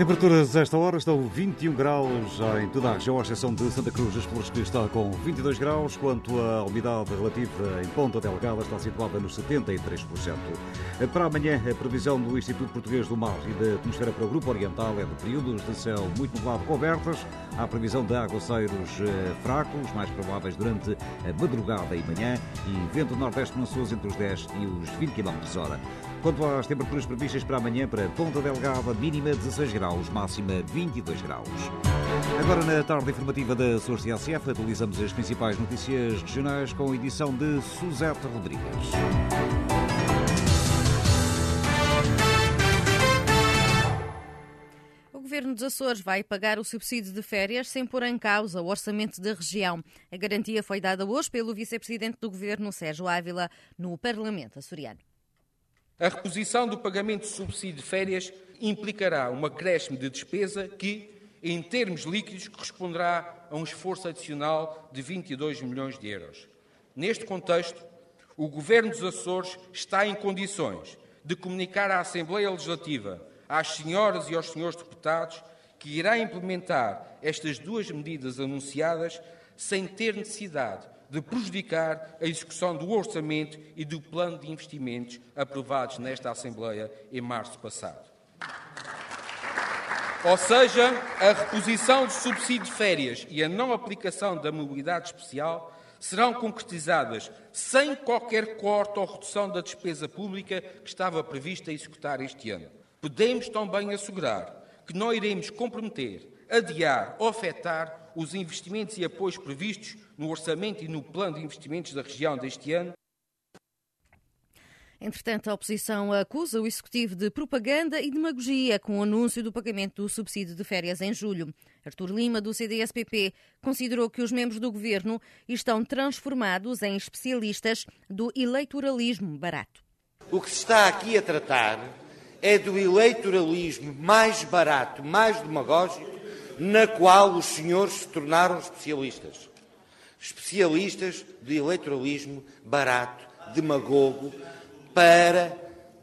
Temperaturas a esta hora estão 21 graus em toda a região, à exceção de Santa Cruz das Flores, que está com 22 graus, quanto à umidade relativa em Ponta Delgada está situada nos 73%. Para amanhã, a previsão do Instituto Português do Mar e da Atmosfera para o Grupo Oriental é de períodos de céu muito nublado com abertas. Há previsão de aguaceiros fracos, mais prováveis durante a madrugada e manhã, e vento nordeste no sul entre os 10 e os 20 km/h. Quanto às temperaturas previstas para amanhã, para Ponta Delgada, mínima 16 graus, máxima 22 graus. Agora, na tarde informativa da Açores TSF, atualizamos as principais notícias regionais com a edição de Suzete Rodrigues. O Governo dos Açores vai pagar o subsídio de férias sem pôr em causa o orçamento da região. A garantia foi dada hoje pelo Vice-Presidente do Governo, Sérgio Ávila, no Parlamento açoriano. A reposição do pagamento de subsídio de férias implicará um acréscimo de despesa que, em termos líquidos, corresponderá a um esforço adicional de 22 milhões de euros. Neste contexto, o Governo dos Açores está em condições de comunicar à Assembleia Legislativa, às senhoras e aos senhores deputados, que irá implementar estas duas medidas anunciadas sem ter necessidade de prejudicar a execução do orçamento e do plano de investimentos aprovados nesta Assembleia em março passado. Ou seja, a reposição do subsídio de férias e a não aplicação da mobilidade especial serão concretizadas sem qualquer corte ou redução da despesa pública que estava prevista a executar este ano. Podemos também assegurar que não iremos comprometer, adiar ou afetar os investimentos e apoios previstos no orçamento e no plano de investimentos da região deste ano. Entretanto, a oposição acusa o Executivo de propaganda e demagogia com o anúncio do pagamento do subsídio de férias em julho. Artur Lima, do CDS-PP, considerou que os membros do Governo estão transformados em especialistas do eleitoralismo barato. O que se está aqui a tratar é do eleitoralismo mais barato, mais demagógico, na qual os senhores se tornaram especialistas. Especialistas de eleitoralismo barato, demagogo, para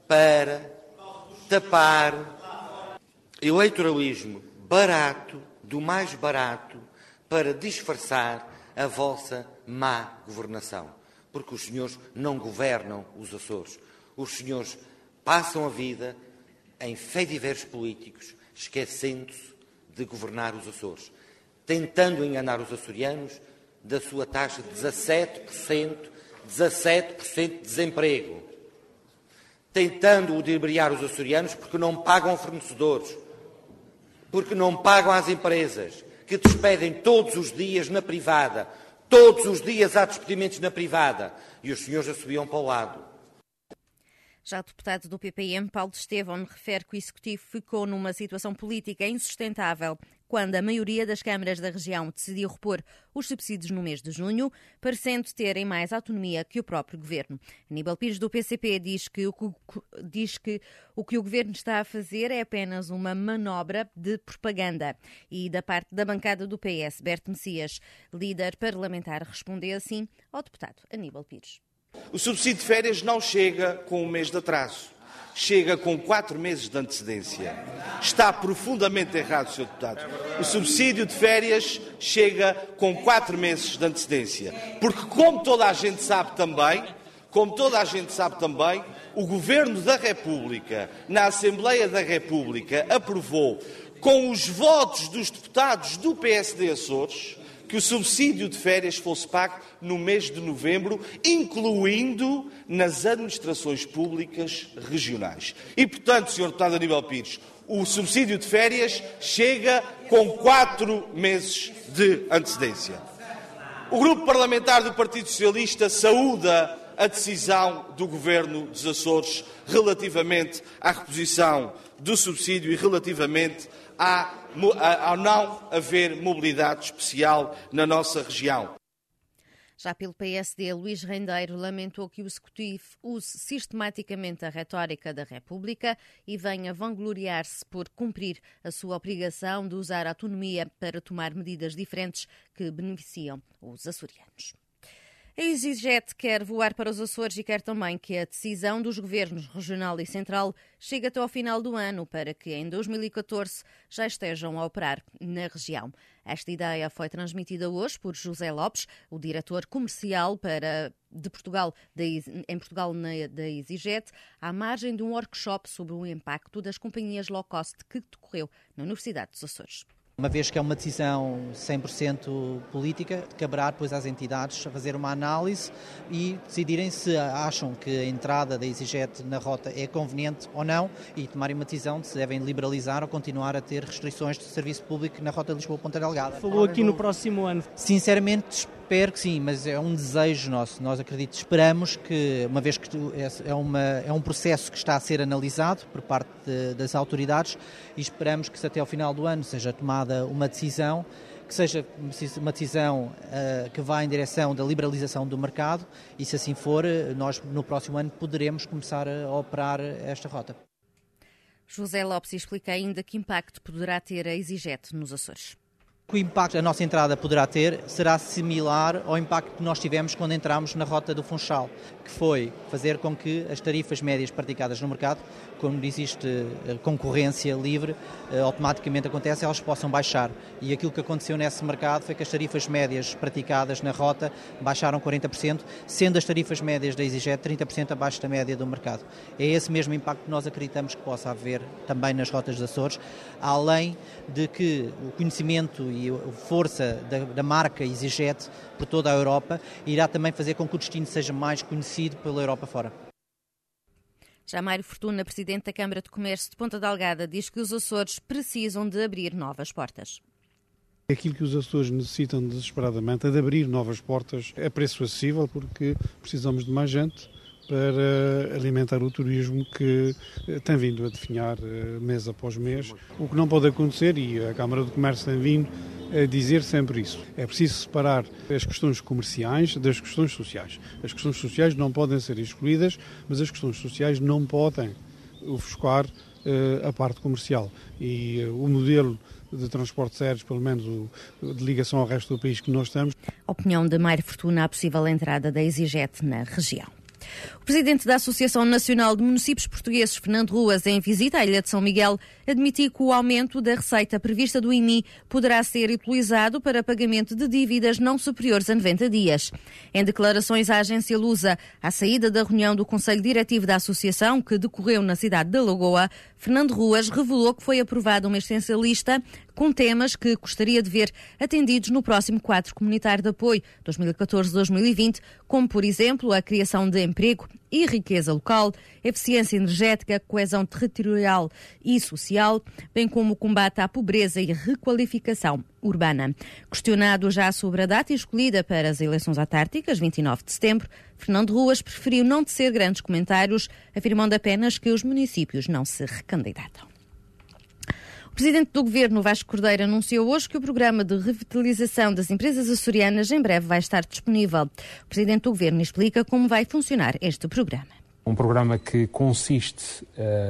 tapar eleitoralismo barato, do mais barato, para disfarçar a vossa má governação. Porque os senhores não governam os Açores. Os senhores passam a vida em fediveres políticos, esquecendo-se de governar os Açores, tentando enganar os açorianos da sua taxa de 17% de desemprego, tentando ludibriar os açorianos porque não pagam fornecedores, porque não pagam às empresas, que despedem todos os dias na privada, todos os dias há despedimentos na privada, e os senhores a subiam para o lado. Já o deputado do PPM, Paulo Estevão, refere que o Executivo ficou numa situação política insustentável quando a maioria das câmaras da região decidiu repor os subsídios no mês de junho, parecendo terem mais autonomia que o próprio Governo. Aníbal Pires, do PCP, diz que o que o Governo está a fazer é apenas uma manobra de propaganda. E da parte da bancada do PS, Berto Messias, líder parlamentar, respondeu assim ao deputado Aníbal Pires. O subsídio de férias não chega com um mês de atraso, chega com 4 meses de antecedência. Está profundamente errado, Sr. Deputado. O subsídio de férias chega com 4 meses de antecedência, porque como toda a gente sabe também, o Governo da República, na Assembleia da República, aprovou, com os votos dos deputados do PSD Açores, que o subsídio de férias fosse pago no mês de novembro, incluindo nas administrações públicas regionais. E, portanto, Sr. Deputado Aníbal Pires, o subsídio de férias chega com 4 meses de antecedência. O Grupo Parlamentar do Partido Socialista saúda a decisão do Governo dos Açores relativamente à reposição do subsídio e relativamente ao não haver mobilidade especial na nossa região. Já pelo PSD, Luís Rendeiro lamentou que o Executivo use sistematicamente a retórica da República e venha vangloriar-se por cumprir a sua obrigação de usar a autonomia para tomar medidas diferentes que beneficiam os açorianos. A EasyJet quer voar para os Açores e quer também que a decisão dos governos regional e central chegue até ao final do ano para que em 2014 já estejam a operar na região. Esta ideia foi transmitida hoje por José Lopes, o diretor comercial de Portugal, da EasyJet, à margem de um workshop sobre o impacto das companhias low cost que decorreu na Universidade dos Açores. Uma vez que é uma decisão 100% política, caberá depois às entidades a fazer uma análise e decidirem se acham que a entrada da EasyJet na rota é conveniente ou não e tomarem uma decisão de se devem liberalizar ou continuar a ter restrições de serviço público na rota Lisboa-Ponta Delgada. Falou aqui no próximo ano. Sinceramente, espero que sim, mas é um desejo nosso. Nós esperamos que, uma vez que é um processo que está a ser analisado por parte das autoridades e esperamos que se até ao final do ano seja tomada uma decisão, que seja uma decisão que vá em direção da liberalização do mercado e, se assim for, nós no próximo ano poderemos começar a operar esta rota. José Lopes explica ainda que impacto poderá ter a EasyJet nos Açores. O impacto que a nossa entrada poderá ter será similar ao impacto que nós tivemos quando entramos na rota do Funchal, que foi fazer com que as tarifas médias praticadas no mercado, quando existe concorrência livre, automaticamente acontece, elas possam baixar. E aquilo que aconteceu nesse mercado foi que as tarifas médias praticadas na rota baixaram 40%, sendo as tarifas médias da EasyJet 30% abaixo da média do mercado. É esse mesmo impacto que nós acreditamos que possa haver também nas rotas dos Açores, além de que o conhecimento e a força da marca EasyJet por toda a Europa irá também fazer com que o destino seja mais conhecido pela Europa fora. Já Mário Fortuna, presidente da Câmara de Comércio de Ponta Delgada, diz que os Açores precisam de abrir novas portas. Aquilo que os Açores necessitam desesperadamente é de abrir novas portas a preço acessível, porque precisamos de mais gente para alimentar o turismo que tem vindo a definhar mês após mês. O que não pode acontecer, e a Câmara de Comércio tem vindo a dizer sempre isso, é preciso separar as questões comerciais das questões sociais. As questões sociais não podem ser excluídas, mas as questões sociais não podem ofuscar a parte comercial. E o modelo de transportes aéreos, pelo menos de ligação ao resto do país que nós temos. Opinião de Mário Fortuna à possível entrada da EasyJet na região. O presidente da Associação Nacional de Municípios Portugueses, Fernando Ruas, em visita à Ilha de São Miguel, admitiu que o aumento da receita prevista do IMI poderá ser utilizado para pagamento de dívidas não superiores a 90 dias. Em declarações à agência Lusa, à saída da reunião do Conselho Diretivo da Associação, que decorreu na cidade da Lagoa, Fernando Ruas revelou que foi aprovada uma extensa lista com temas que gostaria de ver atendidos no próximo quadro comunitário de apoio 2014-2020, como, por exemplo, a criação de emprego e riqueza local, eficiência energética, coesão territorial e social, bem como o combate à pobreza e requalificação urbana. Questionado já sobre a data escolhida para as eleições autárquicas, 29 de setembro, Fernando Ruas preferiu não tecer grandes comentários, afirmando apenas que os municípios não se recandidatam. O presidente do Governo, Vasco Cordeiro, anunciou hoje que o programa de revitalização das empresas açorianas em breve vai estar disponível. O presidente do Governo explica como vai funcionar este programa. Um programa que consiste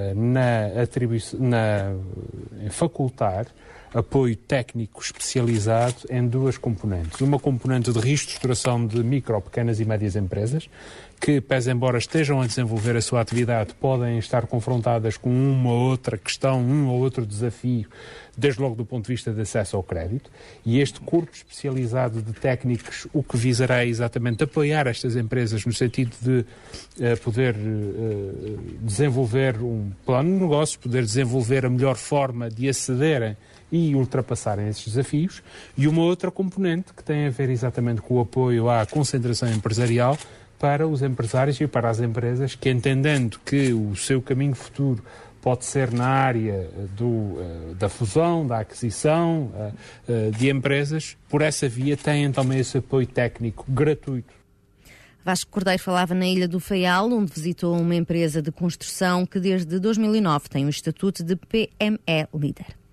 em facultar apoio técnico especializado em duas componentes. Uma componente de reestruturação de micro, pequenas e médias empresas, que, pese embora estejam a desenvolver a sua atividade, podem estar confrontadas com uma ou outra questão, um ou outro desafio, desde logo do ponto de vista de acesso ao crédito. E este corpo especializado de técnicos, o que visará é exatamente apoiar estas empresas no sentido de poder desenvolver um plano de negócios, poder desenvolver a melhor forma de acederem e ultrapassarem esses desafios, e uma outra componente que tem a ver exatamente com o apoio à concentração empresarial para os empresários e para as empresas que, entendendo que o seu caminho futuro pode ser na área da fusão, da aquisição de empresas, por essa via têm também esse apoio técnico gratuito. Vasco Cordeiro falava na Ilha do Faial, onde visitou uma empresa de construção que desde 2009 tem o estatuto de PME Líder.